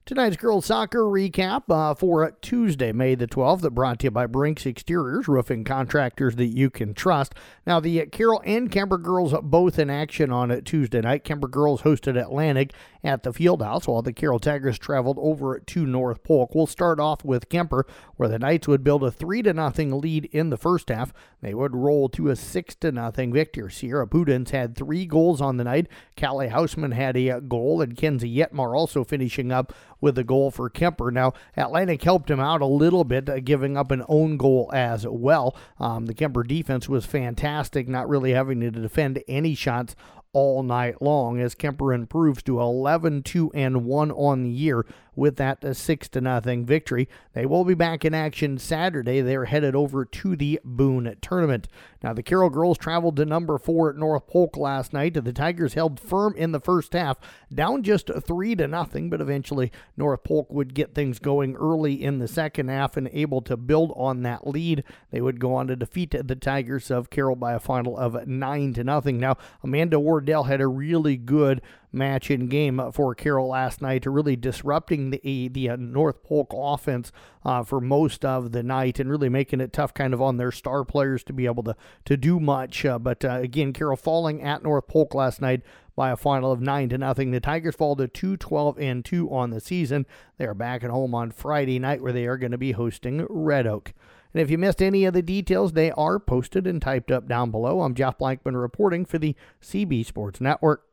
Tonight's girls soccer recap for Tuesday, May the 12th, brought to you by Brinks Exteriors, roofing contractors that you can trust. Now, the Carroll and Kemper girls both in action on Tuesday night. Kemper girls hosted Atlantic at the Fieldhouse, while the Carroll Tigers traveled over to North Polk. We'll start off with Kemper, where the Knights would build a 3-0 lead in the first half. They would roll to a 6-0 victory. Sierra Pudens had 3 goals on the night. Callie Hausman had a goal, and Kenzie Yetmar also finishing up with a goal for Kemper. Now, Atlantic helped him out a little bit, giving up an own goal as well. The Kemper defense was fantastic, not really having to defend any shots all night long, as Kemper improves to 11-2-1 on the year with that 6-0 victory. They will be back in action Saturday. They're headed over to the Boone tournament. Now, the Carroll girls traveled to number 4 at North Polk last night. The Tigers held firm in the first half, down just 3-0, but eventually North Polk would get things going early in the second half and able to build on that lead. They would go on to defeat the Tigers of Carroll by a final of 9-0. Now, Amanda Wardell had a really good match in game for Carroll last night, really disrupting the North Polk offense for most of the night and really making it tough kind of on their star players to be able to do much. But again, Carroll falling at North Polk last night by a final of 9-0. The Tigers fall to 2-12-2 on the season. They are back at home on Friday night, where they are going to be hosting Red Oak. And if you missed any of the details, they are posted and typed up down below. I'm Jeff Blankman reporting for the CB Sports Network.